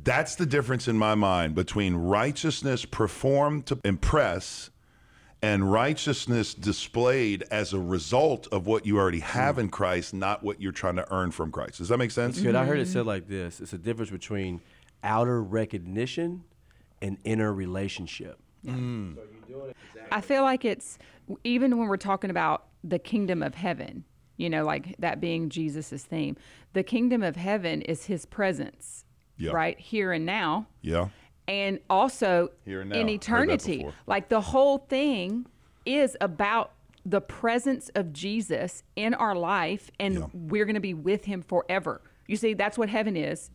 That's the difference in my mind between righteousness performed to impress and righteousness displayed as a result of what you already have in Christ, not what you're trying to earn from Christ. Does that make sense? That's good. I heard it said like this. It's a difference between outer recognition and inner relationship. So you're doing it exactly. I feel like it's, even when we're talking about the kingdom of heaven, like that being Jesus's theme, the kingdom of heaven is his presence, right? Here and now. Yeah. And also Here and now. in eternity. Like the whole thing is about the presence of Jesus in our life, and we're going to be with him forever. You see, that's what heaven is.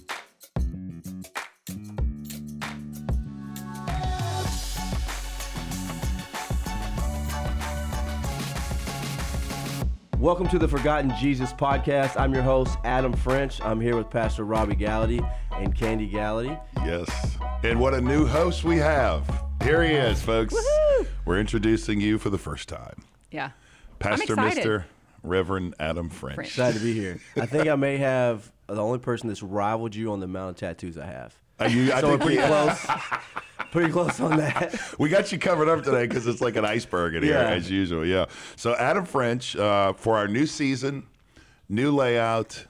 Welcome to the Forgotten Jesus podcast. I'm your host, Adam French. I'm here with Pastor Robbie Gallaty and Candy Gallaty. Yes. And what a new host we have. Here he is, folks. Woohoo! We're introducing you for the first time. Yeah. Pastor I'm excited. Mr. Reverend Adam French. Excited to be here. I think I may have the only person that's rivaled you on the amount of tattoos I have. I So we're think pretty close. Pretty close on that. we got you covered up today because it's like an iceberg in here, as usual. Yeah. So Adam French, for our new season, new layout,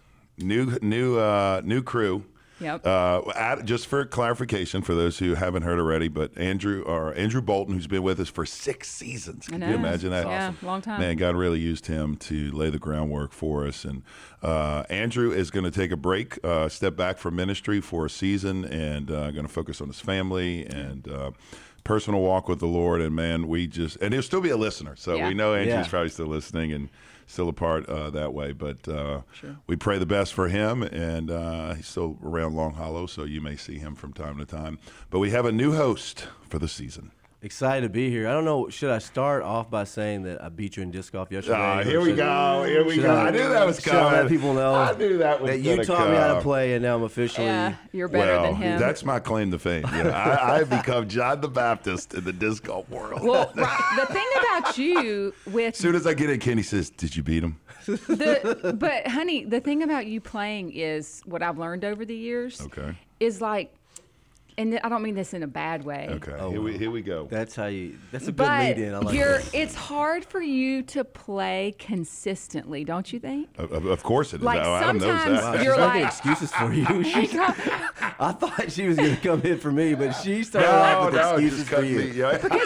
new crew. Yep. Just for clarification, for those who haven't heard already, but Andrew Bolton, who's been with us for 6 seasons. Can you imagine that? Yeah, long time. Man, God really used him to lay the groundwork for us. And Andrew is going to take a break, step back from ministry for a season, and going to focus on his family and personal walk with the Lord. And man, and he'll still be a listener. So we know Andrew's probably still listening and still a part that way. But we pray the best for him, and he's still around Long Hollow, so you may see him from time to time. But we have a new host for the season. Excited to be here. I don't know, should I start off by saying that I beat you in disc golf yesterday? Here we go. I knew that was coming. Should I let people know I knew that was that you taught me how to play, and now I'm officially... Yeah, you're better than him. That's my claim to fame. I've become John the Baptist in the disc golf world. Well, the thing about you with... As soon as I get in, Kenny says, did you beat him? But, honey, the thing about you playing is what I've learned over the years is like, and I don't mean this in a bad way. Okay, here we go. That's a good lead-in. I like that. It's hard for you to play consistently, don't you think? Of course it is. Like Adam knows sometimes that. you're She's making like... excuses for you. I thought she was going to come in for me, but she started off with excuses for you.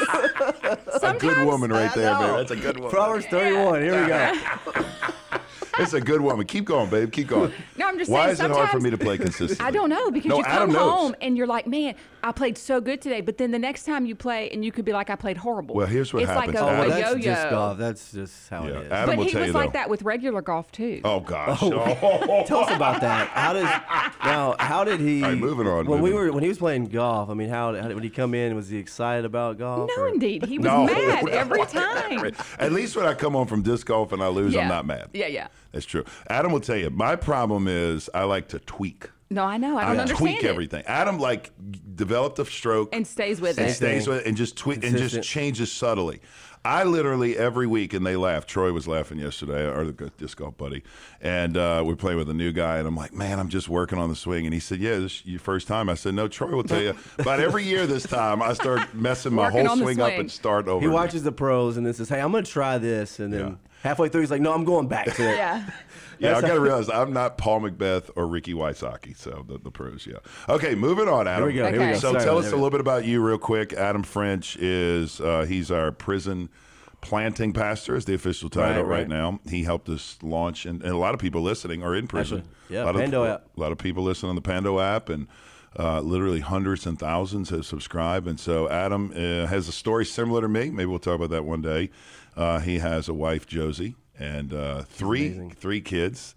A good woman right there, baby. That's a good woman. Proverbs 31. Here we go. It's a good woman. Keep going, babe. Keep going. No, I'm just Why saying, is it hard for me to play consistently? I don't know, because you Adam come knows. home and you're like, man, I played so good today. But then the next time you play, and you could be like, I played horrible. Well, here's what happens. It's like a that's yo-yo. just golf. That's just how it is. Adam will But he tell was you, like though. that with regular golf, too. Oh, gosh. Tell us about that. How did he? All right, moving on. When he was playing golf, I mean, how did he come in? Was he excited about golf? No, indeed. He was mad every time. At least when I come home from disc golf and I lose, I'm not mad. Yeah. That's true. Adam will tell you, my problem is I like to tweak. No, I know. I don't understand tweak everything. Adam developed a stroke and stays with it. And stays with it and just tweak and just changes subtly. I literally every week, and they laugh. Troy was laughing yesterday, our disc golf buddy, and we're playing with a new guy, and I'm like, man, I'm just working on the swing. And he said, yeah, this is your first time. I said, no, Troy will tell you. About every year this time, I start messing my whole swing up and start over. He watches the pros and then says, hey, I'm going to try this. And then halfway through, he's like, no, I'm going back to it. Yeah, I got to realize I'm not Paul Macbeth or Ricky Wysocki, so the pros, Okay, moving on, Adam. Here we go. So tell us a little bit about you real quick. Adam French is, he's our prison planting pastor is the official title right now. He helped us launch, and a lot of people listening are in prison. Pando app. A lot of people listen on the Pando app, and literally hundreds and thousands have subscribed. And so Adam has a story similar to me. Maybe we'll talk about that one day. He has a wife, Josie, and three kids,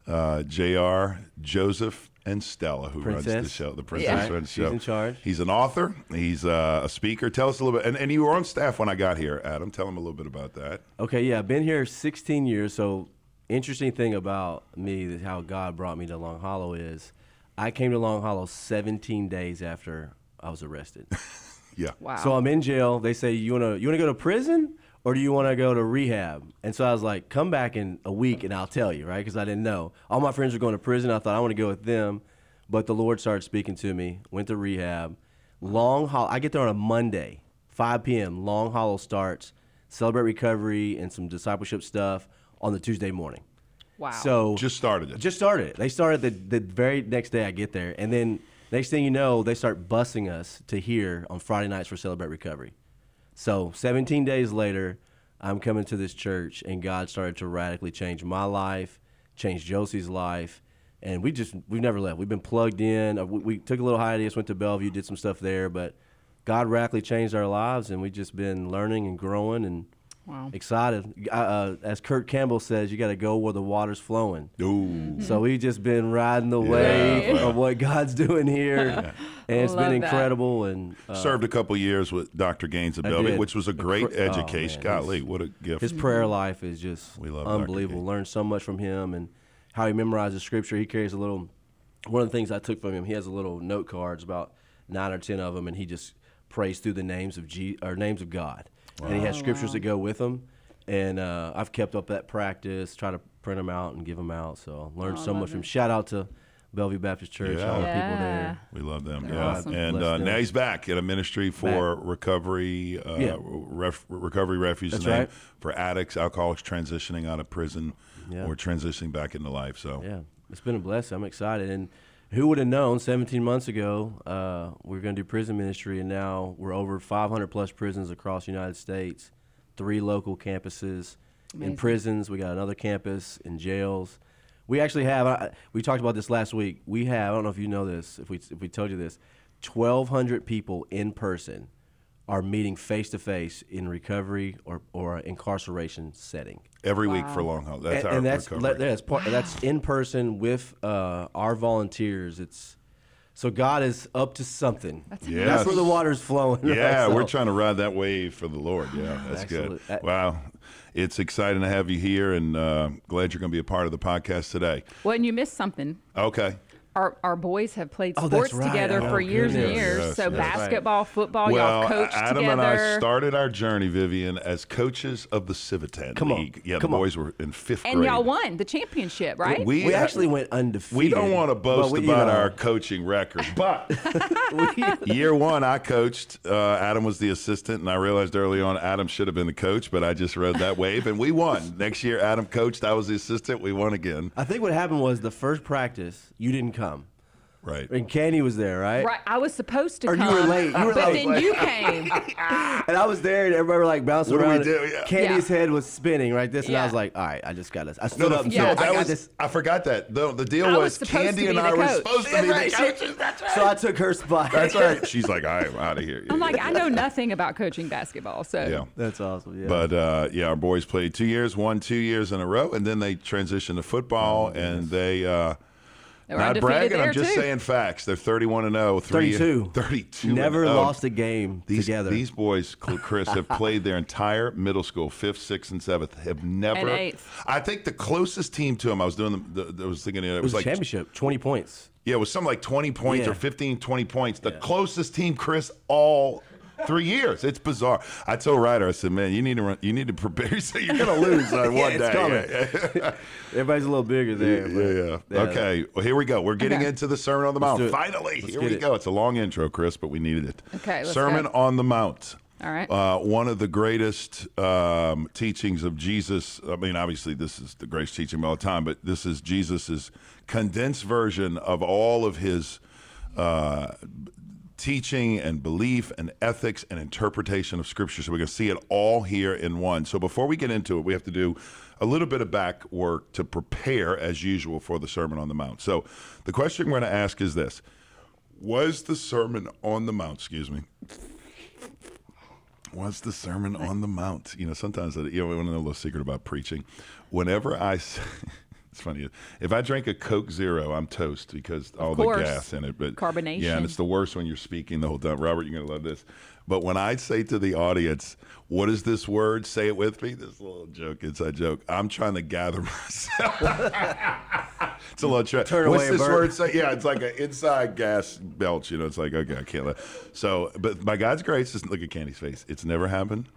JR, Joseph, and Stella, who runs the show. The princess runs the show. She's in charge. He's an author. He's a speaker. Tell us a little bit. And you were on staff when I got here, Adam. Tell him a little bit about that. Okay, I've been here 16 years. So interesting thing about me, how God brought me to Long Hollow is I came to Long Hollow 17 days after I was arrested. Wow. So I'm in jail. They say, you wanna go to prison or do you want to go to rehab? And so I was like, come back in a week and I'll tell you, right? Because I didn't know. All my friends were going to prison. I thought I want to go with them. But the Lord started speaking to me, went to rehab. Long Hollow, I get there on a Monday, 5 p.m. Long Hollow starts, Celebrate Recovery and some discipleship stuff on the Tuesday morning. Wow. So Just started it. Just started it. They started the very next day I get there. And then next thing you know, they start busing us to here on Friday nights for Celebrate Recovery. So 17 days later, I'm coming to this church, and God started to radically change my life, change Josie's life, and we've never left. We've been plugged in. We took a little hiatus, went to Bellevue, did some stuff there, but God radically changed our lives, and we've just been learning and growing and excited. As Kurt Campbell says, you got to go where the water's flowing. Ooh. So we've just been riding the wave of what God's doing here, and it's been incredible. And Served a couple years with Dr. Gaines at Bellevue, did. which was a great education. man, Golly, what a gift. his prayer life is just We love Dr. unbelievable. Gaines. Learned so much from him, and how he memorizes scripture. He carries one of the things I took from him, he has a little note cards, about 9 or 10 of them, and he just prays through the names of names of God. And he has scriptures that go with them. And I've kept up that practice, try to print them out and give them out. So I learned so much from him. Shout out to Bellevue Baptist Church, all the people there. We love them. They're Yeah. awesome. And Bless them. now he's back at a ministry for recovery, recovery refuge That's name right. for addicts, alcoholics transitioning out of prison or transitioning back into life. So Yeah, it's been a blessing. I'm excited. And who would have known 17 months ago we were going to do prison ministry, and now we're over 500 plus prisons across the United States, 3 local campuses in prisons. We got another campus in jails. We actually have, we talked about this last week, we have, I don't know if you know this, if we told you this, 1,200 people in person are meeting face-to-face in recovery or incarceration setting. every week for long haul. That's our recovery. That's in person with our volunteers. So God is up to something. Yes. That's where the water's flowing. Yeah, right? we're So- trying to ride that wave for the Lord. Yeah, that's Absolutely. good. Wow. It's exciting to have you here, and glad you're going to be a part of the podcast today. Well, and you missed something. Okay. Our boys have played Oh, sports that's right. together Oh, for years and goodness. years. Yes, So yes. basketball, football, Well, y'all coached Adam together. and I started our journey, Vivian, as coaches of the Civitan Come on. League. Yeah, Come the on. boys were in 5th grade. and y'all won the championship, right? We actually went undefeated. We don't want to boast but about our coaching record, but year 1 I coached. Adam was the assistant, and I realized early on Adam should have been the coach, but I just rode that wave, and we won. Next year, Adam coached. I was the assistant. We won again. I think what happened was the first practice, you didn't come. Right. And Candy was there, right? Right, I was supposed to Or you come. were late. You were but late. then you came. And I was there, and everybody were like bouncing What do we around. do? Yeah. Candy's head was spinning like this, and I Yeah. was like, all right, I just got this. I stood up and Yeah. said, I that got was, this. I forgot that. The deal I was was supposed Candy to and be I the were coach. supposed to be the Right. coaches. That's right. So I took her spot. That's right. She's like, I'm out of here. I'm like, I know nothing about coaching basketball. So Yeah. That's awesome. Yeah. But our boys played 2 years, won 2 years in a row, and then they transitioned to football, and they they were not undefeated bragging. there I'm just too. saying facts. They're 31-0, 32. Never and 0. lost a game together. These boys, Chris, have played their entire middle school, 5th, 6th, and 7th. Have never. And 8th. I think the closest team to them, I was doing. I was thinking it it was was a like championship, 20 points. Yeah, it was something like 20 points Yeah. or 15, 20 points. The closest team, Chris, all 3 years. It's bizarre. I told Ryder, I said, man, you need to prepare yourself. You're going to lose one it's day. coming. Yeah. Everybody's a little bigger there. but- Yeah. Okay, well, here we go. We're getting Okay. into the Sermon on the Mount. do it. Finally, Let's here get we it. go. It's a long intro, Chris, but we needed it. Okay, let's Sermon go. on the Mount. All right. One of the greatest teachings of Jesus. I mean, obviously, this is the greatest teaching of all time, but this is Jesus's condensed version of all of his teaching and belief and ethics and interpretation of Scripture. So we're going to see it all here in one. So before we get into it, we have to do a little bit of back work to prepare, as usual, for the Sermon on the Mount. So the question we're going to ask is this. Was the Sermon on the Mount, was the Sermon on the Mount? You know, sometimes, we want to know a little secret about preaching. Whenever it's funny, if I drink a Coke Zero, I'm toast because all the course. gas in it. But Carbonation. Yeah, and it's the worst when you're speaking the whole time. Robert, you're going to love this. But when I say to the audience, what is this word? Say it with me. This little joke, inside joke. I'm trying to gather myself. It's a little trick. Turn What's away, this Bert. word say? Yeah, it's like an inside gas belch. It's like, okay, I can't let. So, but by God's grace, just look at Candy's face. It's never happened.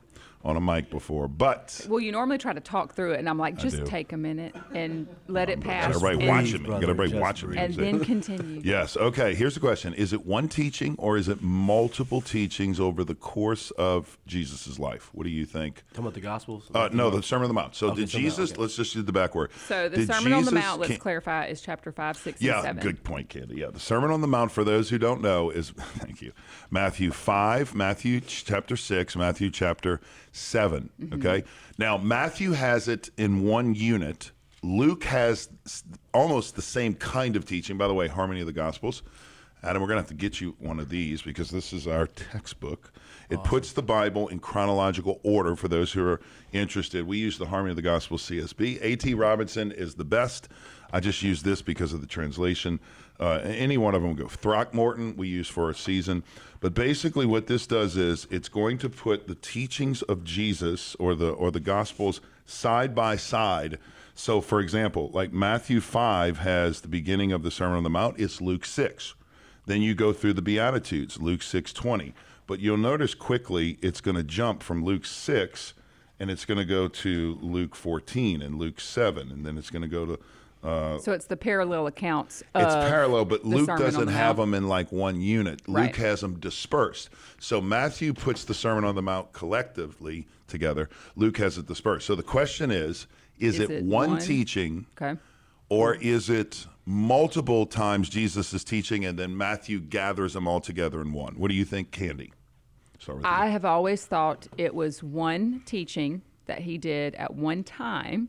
on a mic before, but Well, you normally try to talk through it, and I'm like, just do. take a minute and let it pass. everybody and, watching me. Got everybody just watching me. and then continue. Yes. Okay. Here's the question: is it one teaching or is it multiple teachings over the course of Jesus' life? What do you think? Talking about the Gospels? No, the Sermon on the Mount. So Okay, did Sermon on the Mount, Jesus? okay. Let's just do the back word. So the Did Sermon on the Jesus Mount, let's can- clarify, is chapter 5, 6, Yeah, and 7. good point, Candy. Yeah, the Sermon on the Mount, for those who don't know, is thank you, Matthew 5, Matthew chapter 6, Matthew chapter 7. Okay, now Matthew has it in one unit. Luke has almost the same kind of teaching. By the way, Harmony of the Gospels. Adam, we're going to have to get you one of these because this is our textbook. It puts the Bible in chronological order for those who are interested. We use the Harmony of the Gospel CSB. A.T. Robinson is the best. I just use this because of the translation. Any one of them will go. Throckmorton we use for a season. But basically what this does is it's going to put the teachings of Jesus or the Gospels side by side. So, for example, like Matthew 5 has the beginning of the Sermon on the Mount. It's Luke 6. Then you go through the Beatitudes, Luke 6:20. But you'll notice quickly it's going to jump from Luke 6 and it's going to go to Luke 14 and Luke 7. And then it's going to go to So it's the parallel accounts it's of parallel, but the Luke Sermon on doesn't the have Mount. them in like one unit. Right. Luke has them dispersed. So Matthew puts the Sermon on the Mount collectively together. Luke has it dispersed. So the question is it one teaching Okay. or is it multiple times Jesus is teaching and then Matthew gathers them all together in one? What do you think, Candy? Start with I you. have always thought it was one teaching that he did at one time,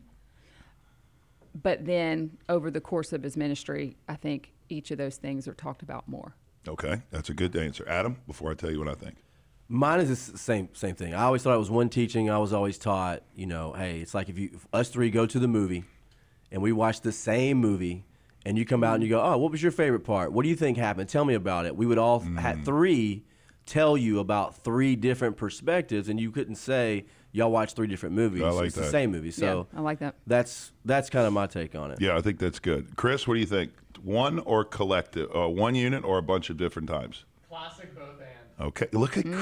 but then over the course of his ministry, I think each of those things are talked about more. Okay, that's a good answer. Adam, before I tell you what I think. Mine is the same thing. I always thought it was one teaching. I was always taught, hey, it's like if us three go to the movie and we watch the same movie and you come out and you go, oh, what was your favorite part? What do you think happened? Tell me about it. We would all had three tell you about three different perspectives, and you couldn't say y'all watched three different movies. I like it's that. the same movie. So Yeah, I like that. That's kind of my take on it. Yeah, I think that's good. Chris, what do you think? One or collective? One unit or a bunch of different times? Classic both and. Okay, look at Chris.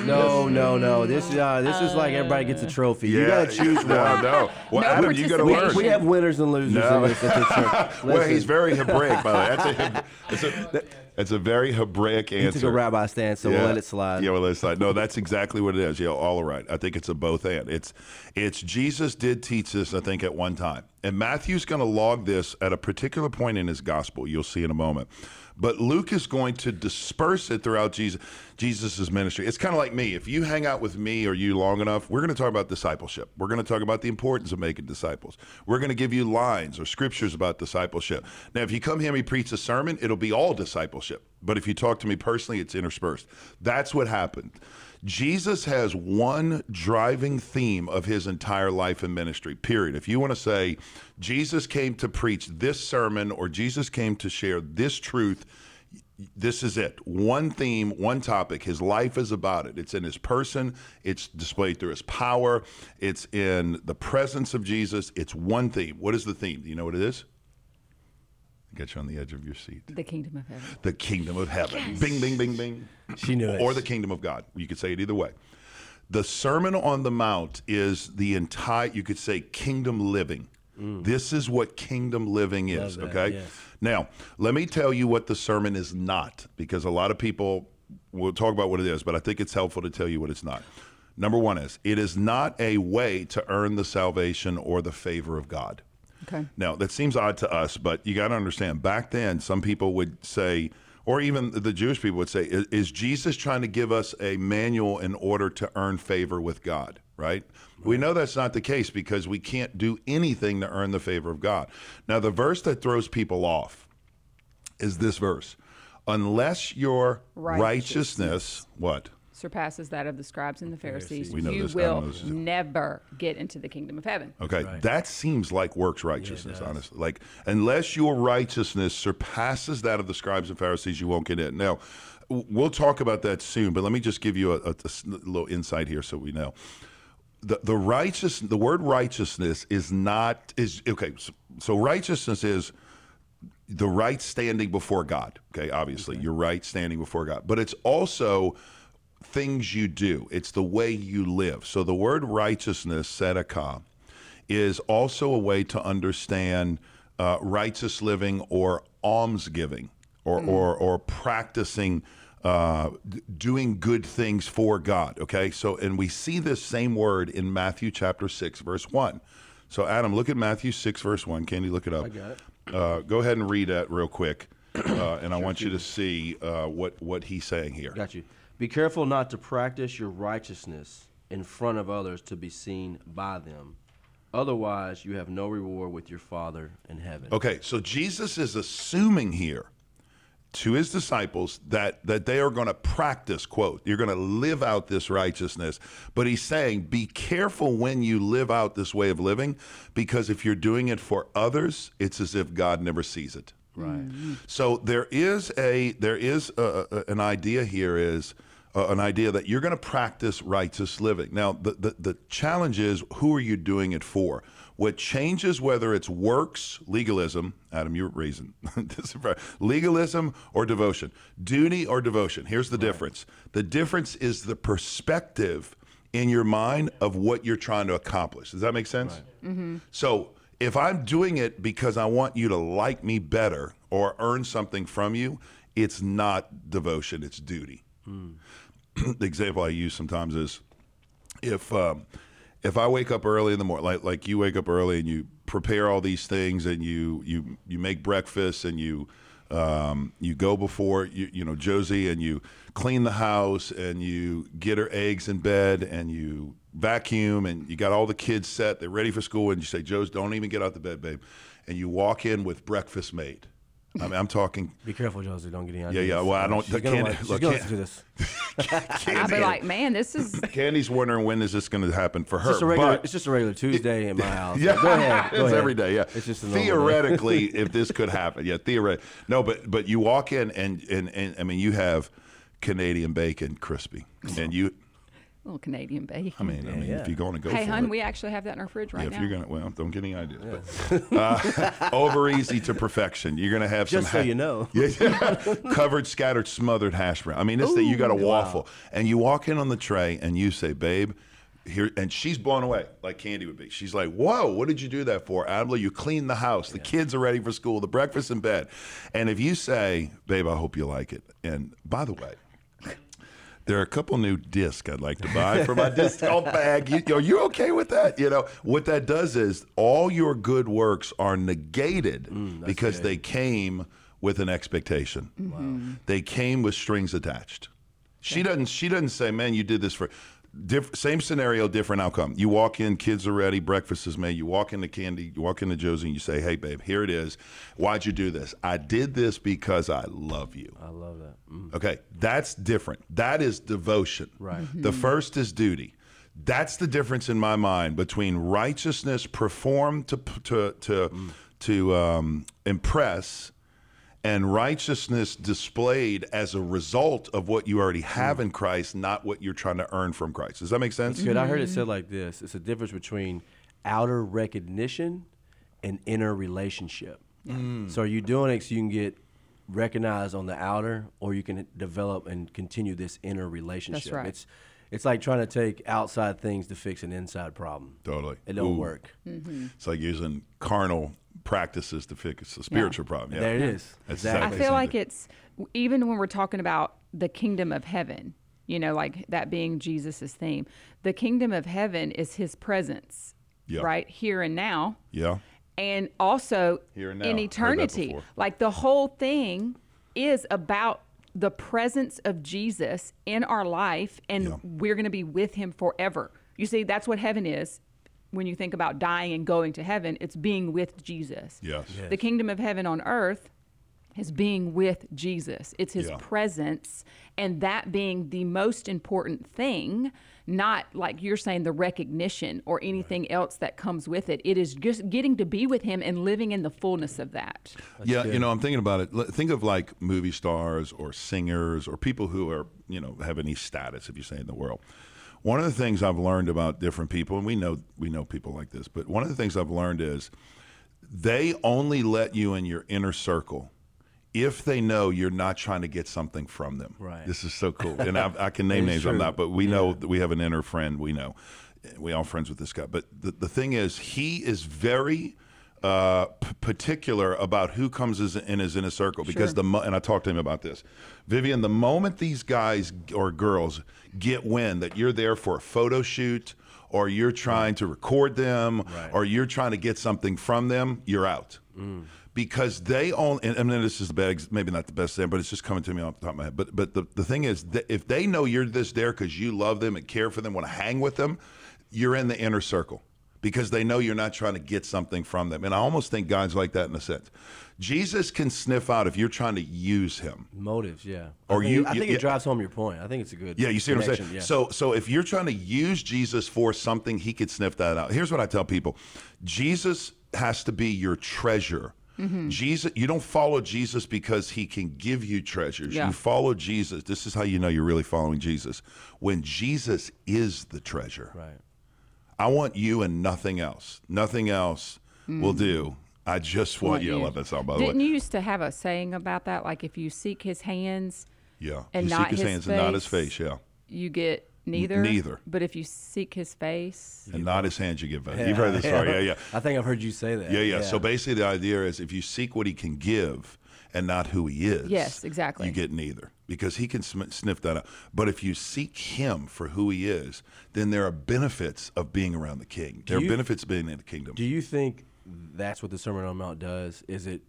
No. This is like everybody gets a trophy. You Yeah, got to choose one. No. Well, No Adam, you got to learn. participation. We have winners and losers No. in this. Well, Listen, he's very Hebraic, by the way. That's a very Hebraic he took answer. a rabbi stance, so we'll let it slide. Yeah, we'll let it slide. No, that's exactly what it is. Yeah, all right. I think it's a both and. It's Jesus did teach this, I think, at one time. And Matthew's going to log this at a particular point in his gospel. You'll see in a moment. But Luke is going to disperse it throughout Jesus' ministry. It's kind of like me. If you hang out with me or you long enough, we're going to talk about discipleship. We're going to talk about the importance of making disciples. We're going to give you lines or scriptures about discipleship. Now, if you come hear me preach a sermon, it'll be all discipleship. But if you talk to me personally, it's interspersed. That's what happened. Jesus has one driving theme of his entire life and ministry, period. If you want to say Jesus came to preach this sermon or Jesus came to share this truth, this is it. One theme, one topic. His life is about it. It's in his person. It's displayed through his power. It's in the presence of Jesus. It's one theme. What is the theme? Do you know what it is? Get you on the edge of your seat. The kingdom of heaven. The kingdom of heaven. Yes. Bing, bing, bing, bing. She knew it. Or the kingdom of God. You could say it either way. The Sermon on the Mount is the entire, you could say, kingdom living. This is what kingdom living is, Love that, okay? yes. Now, let me tell you what the sermon is not, because a lot of people will talk about what it is, but I think it's helpful to tell you what it's not. Number one is, it is not a way to earn the salvation or the favor of God. Okay. Now, that seems odd to us, but you got to understand, back then, some people would say, or even the Jewish people would say, is Jesus trying to give us a manual in order to earn favor with God, right? We know that's not the case because we can't do anything to earn the favor of God. Now, the verse that throws people off is this verse. Unless your righteousness, what? Surpasses that of the scribes and the Pharisees. We know You this. will Adam knows this. never get into the kingdom of heaven. Okay, Right. that seems like works righteousness, honestly. Like, unless your righteousness surpasses that of the scribes and Pharisees, you won't get in. Now, we'll talk about that soon, but let me just give you a little insight here so we know. The word righteousness is okay. So righteousness is the right standing before God. Okay, obviously, you're right standing before God, but it's also things you do. It's the way you live. So the word righteousness, tzedakah, is also a way to understand righteous living or almsgiving or practicing doing good things for God. Okay, so and we see this same word in Matthew chapter 6, verse 1. So Adam, look at Matthew 6, verse 1. Candy, look it up. I got it. Go ahead and read that real quick, and I want you to see what he's saying here. Got you. Be careful not to practice your righteousness in front of others to be seen by them. Otherwise, you have no reward with your Father in heaven. Okay, so Jesus is assuming here to his disciples that they are going to practice, quote, you're going to live out this righteousness. But he's saying, be careful when you live out this way of living, because if you're doing it for others, it's as if God never sees it. Right. So there is an idea here is an idea that you're going to practice righteous living. Now, the challenge is, who are you doing it for? What changes whether it's works, legalism, Adam, you're raising, legalism or devotion, duty or devotion. Here's the difference. The difference is the perspective in your mind of what you're trying to accomplish. Does that make sense? Right. Mm-hmm. So if I'm doing it because I want you to like me better or earn something from you, it's not devotion, it's duty. The example I use sometimes is if I wake up early in the morning, like you wake up early and you prepare all these things and you make breakfast and you go before you know Josie and you clean the house and you get her eggs in bed and you vacuum and you got all the kids set, they're ready for school, and you say, Josie, don't even get out the bed, babe, and you walk in with breakfast made. I mean, I'm talking. Be careful, Josie. Don't get any ideas. Yeah. Well, I don't. She's going to listen to this. I'll be like, man, this is. Candy's wondering when is this going to happen for her. It's just a regular Tuesday in my house. Yeah, go ahead. Go it's ahead. every day. Yeah, It's just a normal day. theoretically, if this could happen, yeah, theoretically. No, but you walk in and I mean, you have Canadian bacon crispy, and you. Little Canadian bacon. I mean, if you're going to go Hey, for hun, it. we actually have that in our fridge right If now. you're gonna, well, don't get any ideas. But, over easy to perfection. You're gonna have Just some. so you know. Covered, scattered, smothered hash brown. I mean, this thing you got a waffle, wow. and you walk in on the tray, and you say, "Babe, here," and she's blown away, like Candy would be. She's like, "Whoa, what did you do that for, Adler? You cleaned the house. The kids are ready for school. The breakfast in bed." And if you say, "Babe, I hope you like it," and by the way, there are a couple new discs I'd like to buy for my disc golf bag. Are you okay with that? You know, what that does is all your good works are negated because they came with an expectation. Mm-hmm. They came with strings attached. She doesn't say, man, you did this for same scenario, different outcome. You walk in, kids are ready, breakfast is made. You walk into Candy, you walk into Josie, and you say, hey, babe, here it is. Why'd you do this? I did this because I love you. I love that. Okay, that's different. That is devotion. Right. Mm-hmm. The first is duty. That's the difference in my mind between righteousness performed to impress and righteousness displayed as a result of what you already have in Christ, not what you're trying to earn from Christ. Does that make sense? Good. I heard it said like this. It's a difference between outer recognition and inner relationship. So are you doing it so you can get recognized on the outer, or you can develop and continue this inner relationship? That's right. It's like trying to take outside things to fix an inside problem. Totally. It don't Ooh. work. It's like using carnal practices to fix a spiritual problem. Yeah. There it is. That's I exactly feel the like same it's, even when we're talking about the kingdom of heaven, you know, like that being Jesus's theme, the kingdom of heaven is his presence, Yeah. right here and now. Yeah. And also Here and now. in Heard that eternity. before. Like the whole thing is about the presence of Jesus in our life, and Yeah. we're going to be with him forever. You see, that's what heaven is. When you think about dying and going to heaven, it's being with Jesus. Yes. Yeah. The kingdom of heaven on earth is being with Jesus. It's his Yeah. presence, and that being the most important thing, not like you're saying the recognition or anything else that comes with it. It is just getting to be with him and living in the fullness of that. Yeah, you know, I'm thinking about it. Think of like movie stars or singers or people who are, you know, have any status, if you say, in the world. One of the things I've learned about different people, and we know people like this, but one of the things I've learned is they only let you in your inner circle if they know you're not trying to get something from them. Right. This is so cool. And I can name names on that, but we know that we have an inner friend. We know. We all friends with this guy. But the thing is, he is very particular about who comes in his inner circle, because and I talked to him about this. Vivian, the moment these guys or girls get wind that you're there for a photo shoot, or you're trying to record them, or you're trying to get something from them, you're out. Because they only, and this is maybe not the best thing, but it's just coming to me off the top of my head. But the thing is, that if they know you're just there because you love them and care for them, want to hang with them, you're in the inner circle, because they know you're not trying to get something from them. And I almost think God's like that in a sense. Jesus can sniff out if you're trying to use him. Motives, yeah. Or I think it drives home your point. I think it's a good you see what I'm saying? Yeah. So if you're trying to use Jesus for something, he could sniff that out. Here's what I tell people. Jesus has to be your treasure. Jesus, you don't follow Jesus because he can give you treasures. You follow Jesus. This is how you know you're really following Jesus. When Jesus is the treasure. Right. I want you and nothing else. Nothing else will do. I just want you. I love that song, by the way. Didn't you used to have a saying about that? Like, if you seek his hands, you and not seek his hands and not his face, you get neither. Neither. But if you seek his face and not his hands, you get both. You've heard this story, yeah. I think I've heard you say that. Yeah. So basically, the idea is, if you seek what he can give and not who he is, yes, exactly, you get neither, because he can sniff that out. But if you seek him for who he is, then there are benefits of being around the king. There are benefits of being in the kingdom. Do you think that's what the Sermon on the Mount does? Is it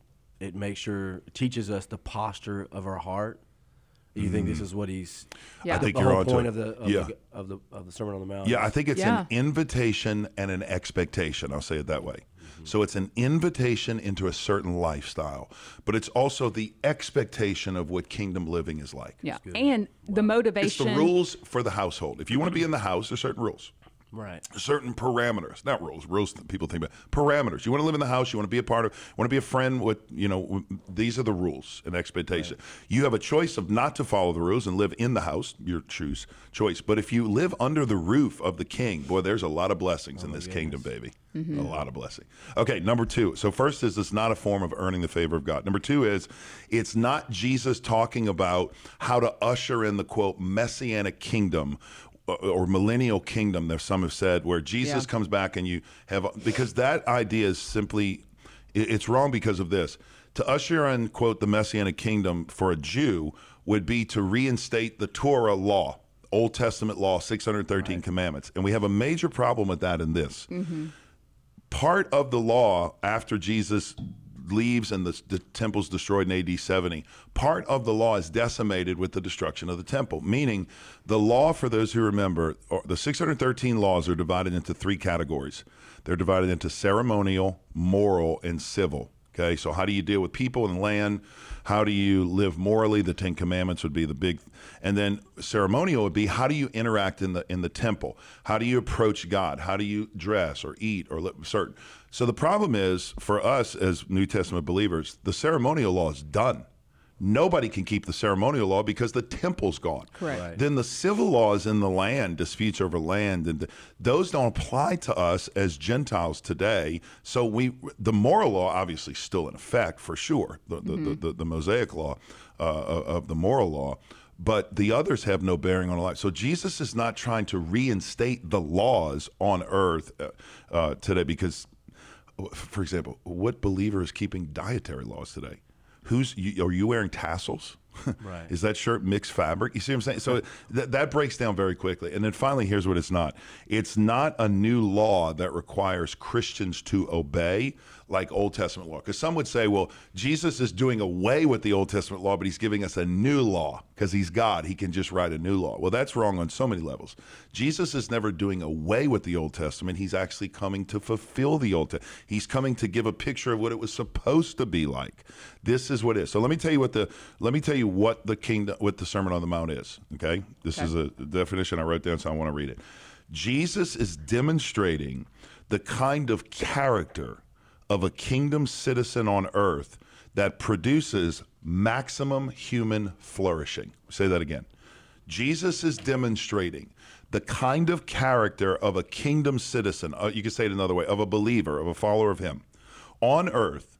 teaches us the posture of our heart? Do you think this is what he's? Yeah. I think the you're whole on point to of the Sermon on the Mount. Yeah, I think it's an invitation and an expectation. I'll say it that way. So it's an invitation into a certain lifestyle, but it's also the expectation of what kingdom living is like. Yeah, and the motivation. It's the rules for the household. If you want to be in the house, there's certain rules. Right. Certain parameters, not rules. Rules that people think about. Parameters. You want to live in the house. You want to be a part of. Want to be a friend with. These are the rules and expectation. Right. You have a choice of not to follow the rules and live in the house. Your choice. But if you live under the roof of the King, boy, there's a lot of blessings in this kingdom, baby. A lot of blessing. Okay, number 2. So first is, it's not a form of earning the favor of God. Number 2 is, it's not Jesus talking about how to usher in the, quote, messianic kingdom or millennial kingdom, there's some have said, where Jesus comes back and you have, because that idea is simply, it's wrong because of this. To usher in, quote, the messianic kingdom for a Jew would be to reinstate the Torah law, Old Testament law, 613 commandments. And we have a major problem with that in this. Part of the law, after Jesus leaves and the temple's destroyed in AD 70, part of the law is decimated with the destruction of the temple, meaning the law, for those who remember, the 613 laws are divided into 3 categories. They're divided into ceremonial, moral, and civil. Okay, so how do you deal with people and land? How do you live morally? The 10 Commandments would be the big, and then ceremonial would be, how do you interact in the temple? How do you approach God? How do you dress or eat or live certain? So the problem is, for us as New Testament believers, the ceremonial law is done. Nobody can keep the ceremonial law because the temple's gone. Correct. Right. Then the civil laws in the land, disputes over land, and those don't apply to us as Gentiles today. So the moral law obviously still in effect for sure, the Mosaic law of the moral law, but the others have no bearing on life. So Jesus is not trying to reinstate the laws on earth today, because, for example, what believer is keeping dietary laws today? Are you wearing tassels? Right. Is that shirt mixed fabric? You see what I'm saying? So that breaks down very quickly. And then finally, here's what it's not. It's not a new law that requires Christians to obey like Old Testament law. Because some would say, well, Jesus is doing away with the Old Testament law, but he's giving us a new law because he's God. He can just write a new law. Well, that's wrong on so many levels. Jesus is never doing away with the Old Testament. He's actually coming to fulfill the Old Testament. He's coming to give a picture of what it was supposed to be like. This is what it is. So let me tell you what the Sermon on the Mount is. Okay, this is a definition I wrote down, so I want to read it. Jesus is demonstrating the kind of character of a kingdom citizen on earth that produces maximum human flourishing. Say that again. Jesus is demonstrating the kind of character of a kingdom citizen, you could say it another way, of a believer, of a follower of him on earth,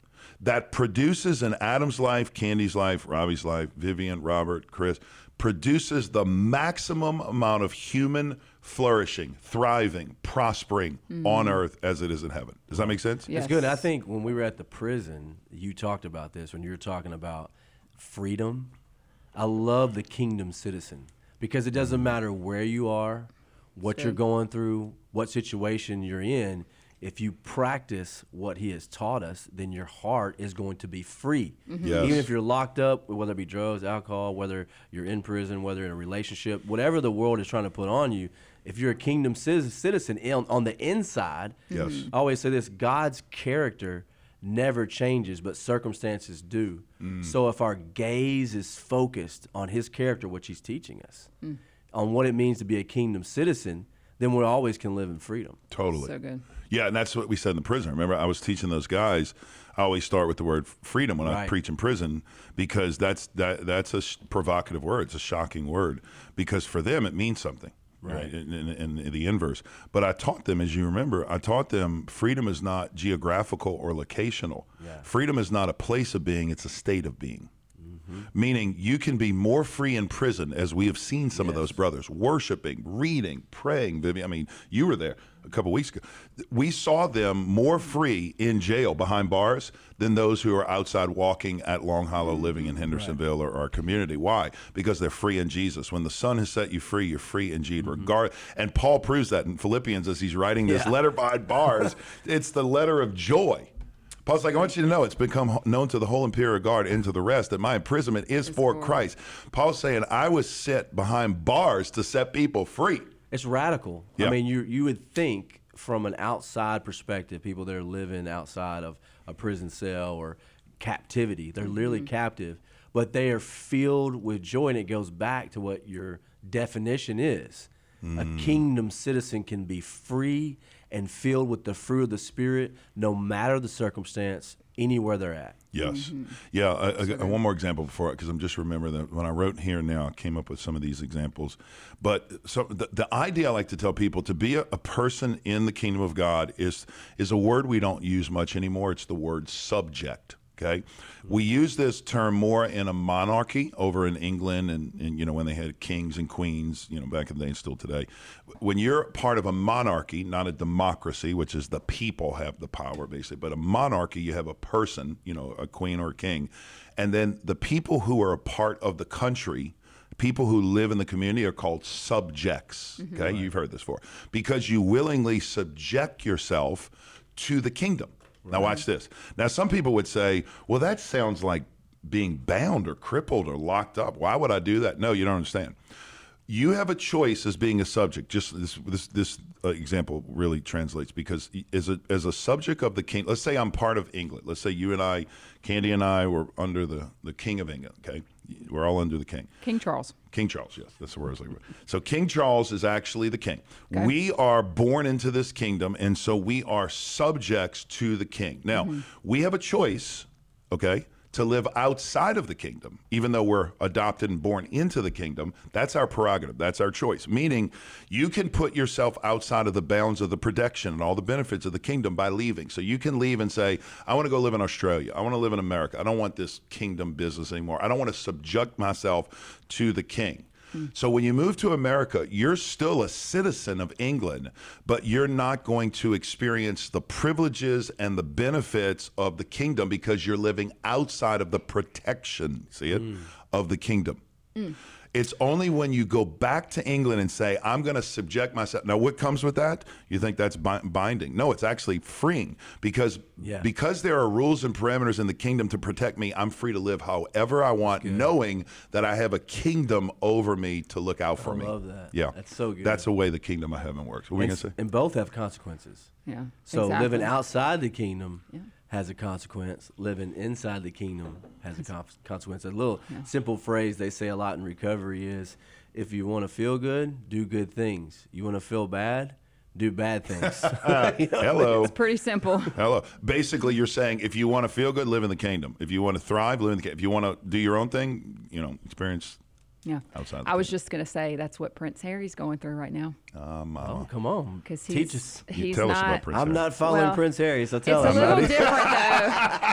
that produces in Adam's life, Candy's life, Robbie's life, Vivian, Robert, Chris, produces the maximum amount of human flourishing, thriving, prospering on earth as it is in heaven. Does that make sense? Yes. It's good. I think when we were at the prison, you talked about this when you were talking about freedom. I love the kingdom citizen because it doesn't matter where you are, what you're going through, what situation you're in. If you practice what he has taught us, then your heart is going to be free. Yes. Even if you're locked up, whether it be drugs, alcohol, whether you're in prison, whether in a relationship, whatever the world is trying to put on you, if you're a kingdom citizen on the inside, Yes. I always say this, God's character never changes, but circumstances do. So if our gaze is focused on his character, which he's teaching us, on what it means to be a kingdom citizen, then we always can live in freedom. Totally. So good. Yeah, and that's what we said in the prison. Remember, I was teaching those guys. I always start with the word freedom when I Right. preach in prison because that's a provocative word. It's a shocking word because for them it means something, right? In the inverse. But I taught them, as you remember, freedom is not geographical or locational. Yeah. Freedom is not a place of being; it's a state of being. Meaning you can be more free in prison, as we have seen some of those brothers worshiping, reading, praying. Vivian, I mean, you were there a couple weeks ago. We saw them more free in jail behind bars than those who are outside walking at Long Hollow, living in Hendersonville or our community. Why? Because they're free in Jesus. When the Son has set you free, you're free indeed. And Paul proves that in Philippians as he's writing this letter behind bars. It's the letter of joy. Paul's like, I want you to know it's become known to the whole imperial guard and to the rest that my imprisonment is for Christ. Paul's saying I was set behind bars to set people free. It's radical. Yeah. I mean, you would think from an outside perspective, people that are living outside of a prison cell or captivity, they're literally captive, but they are filled with joy, and it goes back to what your definition is. A kingdom citizen can be free and filled with the fruit of the Spirit, no matter the circumstance, anywhere they're at. Yes. Yeah. One more example before, because I'm just remembering that when I wrote Here and Now, I came up with some of these examples. But so the idea I like to tell people to be a person in the kingdom of God is a word we don't use much anymore. It's the word subject. Okay, we use this term more in a monarchy over in England and you know, when they had kings and queens, you know, back in the day and still today. When you're part of a monarchy, not a democracy, which is the people have the power basically, but a monarchy, you have a person, you know, a queen or a king, and then the people who are a part of the country, people who live in the community, are called subjects. Okay, you've heard this before, because you willingly subject yourself to the kingdom. Now watch this. Now some people would say, well, that sounds like being bound or crippled or locked up. Why would I do that? No, you don't understand. You have a choice as being a subject. Just this example really translates, because as a subject of the king, let's say I'm part of England. Let's say you and I, Candy and I, were under the king of England, okay? We're all under the king. King Charles. King Charles, yes, that's the word I was looking for. So King Charles is actually the king. Okay. We are born into this kingdom, and so we are subjects to the king. Now, we have a choice, okay, to live outside of the kingdom, even though we're adopted and born into the kingdom. That's our prerogative. That's our choice. Meaning, you can put yourself outside of the bounds of the protection and all the benefits of the kingdom by leaving. So you can leave and say, I want to go live in Australia. I want to live in America. I don't want this kingdom business anymore. I don't want to subject myself to the king. So when you move to America, you're still a citizen of England, but you're not going to experience the privileges and the benefits of the kingdom because you're living outside of the protection, see it, of the kingdom. It's only when you go back to England and say, I'm going to subject myself. Now, what comes with that? You think that's binding. No, it's actually freeing, because there are rules and parameters in the kingdom to protect me. I'm free to live however I want, knowing that I have a kingdom over me to look out for me. I love that. Yeah. That's so good. That's the way the kingdom of heaven works. What were you going to say? And both have consequences. Yeah. So exactly. living outside the kingdom has a consequence. Living inside the kingdom has a consequence. A little simple phrase they say a lot in recovery is, if you want to feel good, do good things. You want to feel bad, do bad things. Hello. It's pretty simple. Hello. Basically, you're saying if you want to feel good, live in the kingdom. If you want to thrive, live in the kingdom. If you want to do your own thing, you know, experience Yeah. outside the I was just going to say that's what Prince Harry's going through right now. Oh, come on. Because Teach us. You he's tell not. us about Prince I'm Harry. not following Well, Prince Harry, so It's tell a us. little different though.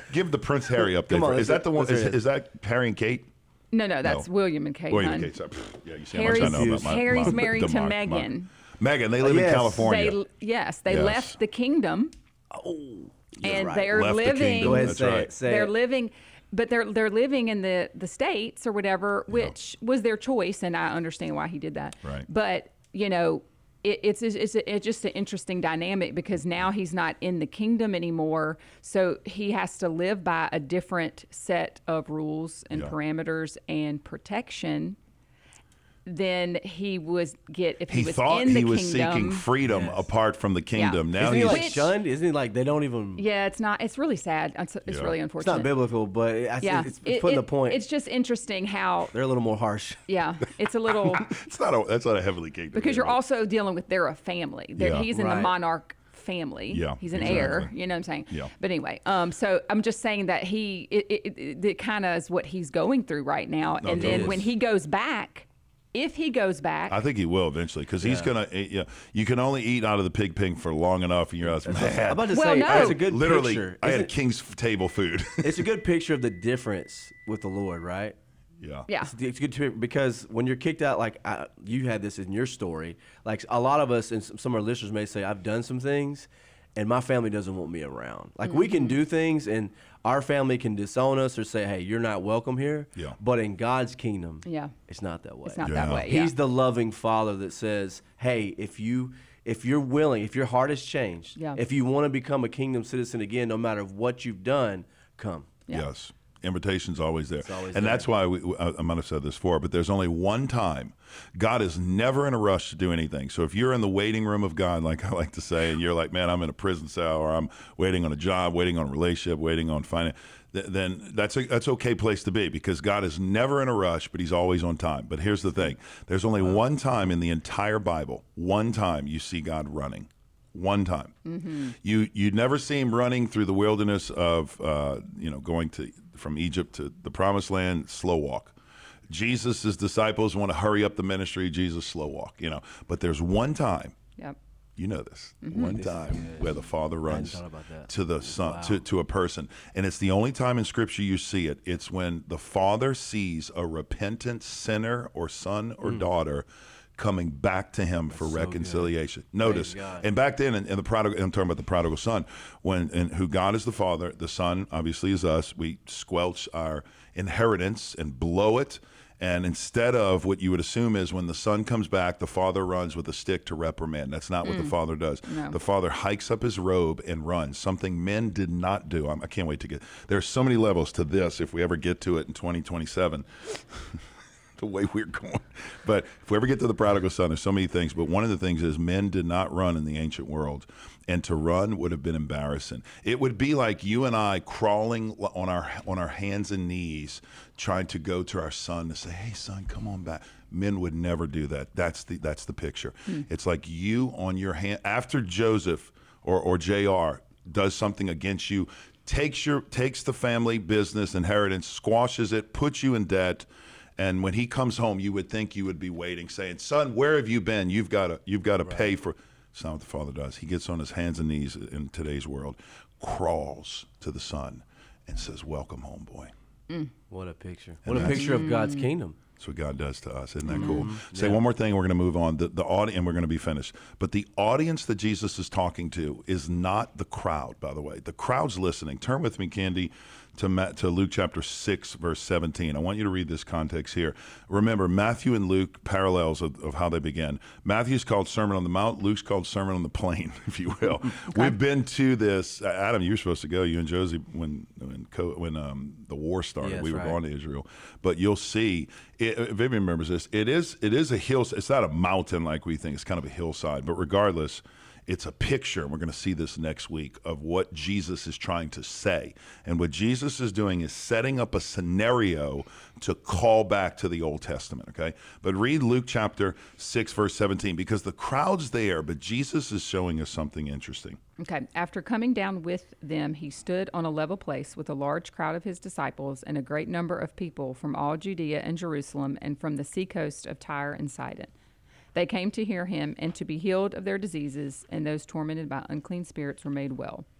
Give the Prince Harry update. Come on, Is that the one? let's hear it. Is that Harry and Kate? No, that's No. William and Kate. William hon. and Kate. Sorry. Yeah, you see how much I know about Harry's married to my- Meghan. Meghan, they live in Yes. California. They Yes. left the kingdom, and right. they're Left the living. kingdom. Go ahead, That's say right. it. Say They're it. living, but they're living in the States or whatever, which was their choice, and I understand why he did that. Right. But it's just an interesting dynamic because now he's not in the kingdom anymore, so he has to live by a different set of rules and Yeah. parameters and protection than he was if he He was thought in the he was kingdom. seeking freedom Yes. apart from the kingdom. Now Isn't he he's like Which- shunned? Isn't he like they don't even? Yeah, it's not. It's really sad. It's Yeah. really It's unfortunate. not biblical, but it's putting the point. It's just interesting how. They're a little more harsh. Yeah, it's a little that's not a heavenly kingdom. because you're anymore. also dealing with they're a family. Yeah. He's in the Right. monarch family. Yeah, he's an exactly. heir. You know what I'm saying? Yeah. But anyway, so I'm just saying that it kind of is what he's going through right now. No, And then totally. when he goes back, if he goes back, I think he will eventually because he's gonna. You can only eat out of the pig pen for long enough, and you're like, I'm man. about to Well, say no. it's a good Literally, picture. I had Isn't- king's table food. It's a good picture of the difference with the Lord, right? Yeah. yeah, It's good to because when you're kicked out, like you had this in your story, like a lot of us and some of our listeners may say, I've done some things and my family doesn't want me around. Like we can do things and our family can disown us or say, hey, you're not welcome here. Yeah. But in God's kingdom, Yeah. it's not that way. it's not Yeah. that way. Yeah. He's the loving Father that says, hey, if you're willing, if your heart has changed, Yeah. if you want to become a kingdom citizen again, no matter what you've done, come. Yeah. Yes. Invitation's always there. always and there. that's why I might have said this before, but there's only one time. God is never in a rush to do anything. So if you're in the waiting room of God, like I like to say, and you're like, man, I'm in a prison cell or I'm waiting on a job, waiting on a relationship, waiting on finance, then that's okay place to be because God is never in a rush, but he's always on time. But here's the thing. There's only one time in the entire Bible, one time you see God running. One time, you'd never see him running through the wilderness of going from Egypt to the Promised Land. Slow walk. Jesus' disciples want to hurry up the ministry. Jesus slow walk. But there's one time. Yep. You know this. One time where the Father runs thought about that. to the Son, to a person. And it's the only time in Scripture you see it. It's when the Father sees a repentant sinner or son or daughter coming back to him for reconciliation. Notice, God. and back then in the prodigal, I'm talking about the prodigal son, who God is the Father, the Son obviously is us. We squelch our inheritance and blow it. And instead of what you would assume is when the son comes back, the father runs with a stick to reprimand. That's not what the father does. No. The father hikes up his robe and runs, something men did not do. I can't wait to get. There's so many levels to this if we ever get to it in 2027. The way we're going. But if we ever get to the prodigal son, there's so many things. But one of the things is men did not run in the ancient world. And to run would have been embarrassing. It would be like you and I crawling on our hands and knees, trying to go to our son to say, hey, son, come on back. Men would never do that. That's the picture. It's like you on your hand, after Joseph or JR does something against you, takes the family business, inheritance, squashes it, puts you in debt. And when he comes home, you would think you would be waiting, saying, son, where have you been? You've got to pay for. It's not what the father does. He gets on his hands and knees in today's world, crawls to the son, and says, welcome home, boy. What a picture. And What a that's- picture of God's kingdom. That's what God does to us. Isn't that cool? Say one more thing, and we're going to move on. The audience, and we're going to be finished. But the audience that Jesus is talking to is not the crowd, by the way. The crowd's listening. Turn with me, Candy, to Luke chapter 6, verse 17. I want you to read this context here. Remember, Matthew and Luke, parallels of how they began. Matthew's called Sermon on the Mount. Luke's called Sermon on the Plain, if you will. We've been to this. Adam, you were supposed to go. You and Josie, when the war started, Yes, we were right. going to Israel. But you'll see, if everybody remembers this, it is a hill. It's not a mountain like we think. It's kind of a hillside. But regardless, it's a picture, and we're going to see this next week, of what Jesus is trying to say. And what Jesus is doing is setting up a scenario to call back to the Old Testament, okay? But read Luke chapter 6, verse 17, because the crowd's there, but Jesus is showing us something interesting. Okay. After coming down with them, he stood on a level place with a large crowd of his disciples and a great number of people from all Judea and Jerusalem and from the seacoast of Tyre and Sidon. They came to hear him and to be healed of their diseases, and those tormented by unclean spirits were made well.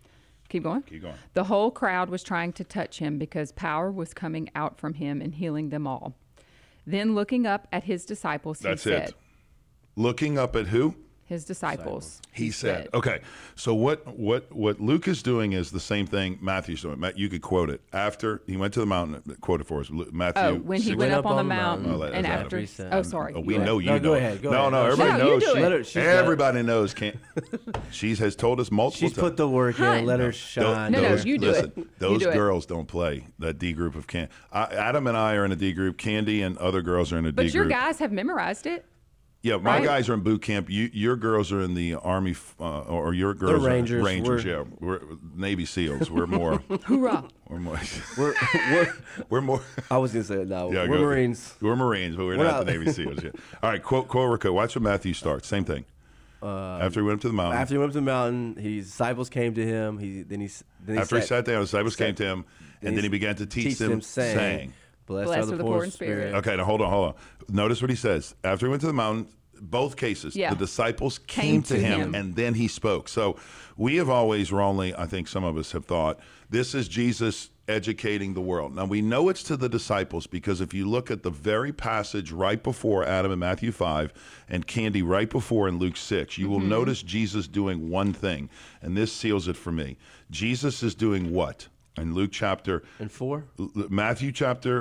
Keep going. Keep going. The whole crowd was trying to touch him because power was coming out from him and healing them all. Then looking up at his disciples, That's he said, it. Looking up at who? his disciples. He said. Okay. So what Luke is doing is the same thing Matthew's doing. Matt, you could quote it. After he went to the mountain, quote it for us. Matthew. Oh, when he went up on the mountain, Oh, and that's after, what he said. oh, sorry. We Go know ahead. you No, know. go ahead, go no, ahead. no, No, everybody you knows. do it. Let her- she's got- Everybody knows. Can't. She has told us multiple She's times. put the work in. Hun. Let her Those- shine. No, those- you do listen, it. Those You do it. girls don't play that D group of Adam and I are in a D group. Candy and other girls are in a D But your group. guys have memorized it. Yeah, my right? guys are in boot camp. Your girls are in the Army, or your girls Rangers. are Rangers. We're- Yeah, we're Navy SEALs. We're more. Hoorah. We're more. We're, We're more. I was gonna say no. Yeah, we're go- Marines. We're Marines, but we're We're not the not- Navy SEALs yet. All right, quote Rico. Watch what Matthew starts. Same thing. After he went up to the mountain. After he went up to the mountain, his disciples came to him. Then he sat down, his disciples came to him, and then he began to teach them, saying. Blessed are the poor in spirit. Okay, now hold on. Notice what he says. After he went to the mountain, both cases, Yeah. the disciples came to him, and then he spoke. So we have always wrongly, I think some of us have thought, this is Jesus educating the world. Now we know it's to the disciples because if you look at the very passage right before Adam in Matthew 5 and Candy right before in Luke 6, you will notice Jesus doing one thing, and this seals it for me. Jesus is doing what? In Luke chapter... And 4? Matthew chapter...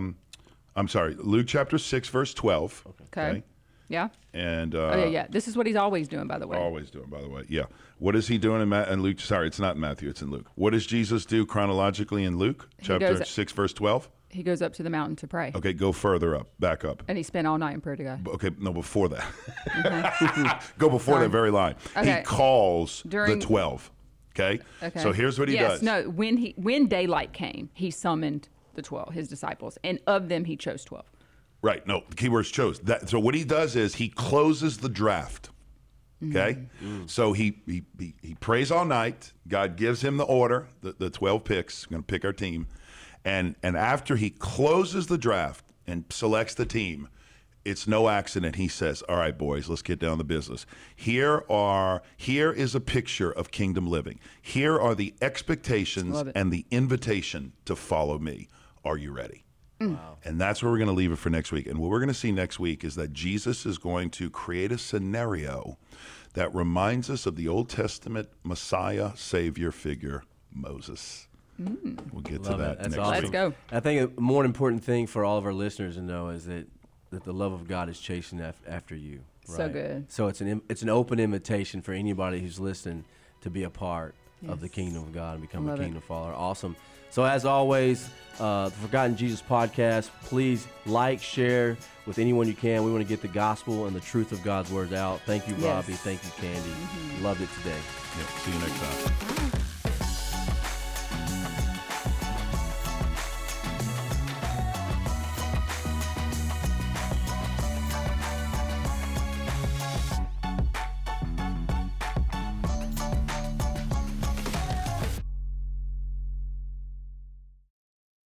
Luke chapter 6, verse 12. Okay. Yeah. And yeah. This is what he's always doing, by the way. always doing, by the way. Yeah. What is he doing in Luke? Sorry, it's not in Matthew. It's in Luke. What does Jesus do chronologically in Luke chapter 6, verse 12? He goes up to the mountain to pray. Okay, go further up, back up. And he spent all night in prayer to God. Okay, no, before that. Go before that very line. Okay. He calls During- the 12. Okay? Okay. So here's what he does. No, when daylight came, he summoned the 12, his disciples, and of them he chose 12. Right. No, the key word is chose. So what he does is he closes the draft. Okay? So he prays all night. God gives him the order, the 12 picks. I'm going to pick our team. And after he closes the draft and selects the team, it's no accident. He says, all right, boys, let's get down to business. Here is a picture of kingdom living. Here are the expectations Love it. and the invitation to follow me. Are you ready? Wow. And that's where we're going to leave it for next week. And what we're going to see next week is that Jesus is going to create a scenario that reminds us of the Old Testament Messiah, Savior figure, Moses. We'll get to Love that it. That's next awesome. week. Let's go. I think a more important thing for all of our listeners to know is that the love of God is chasing after you. So good. So it's an open invitation for anybody who's listening to be a part of the Yes. kingdom of God and become Love a it. kingdom follower. Awesome. So as always, the Forgotten Jesus podcast, please like, share with anyone you can. We want to get the gospel and the truth of God's words out. Thank you, Yes. Robbie. Thank you, Candy. Loved it today. Yeah, see you next time.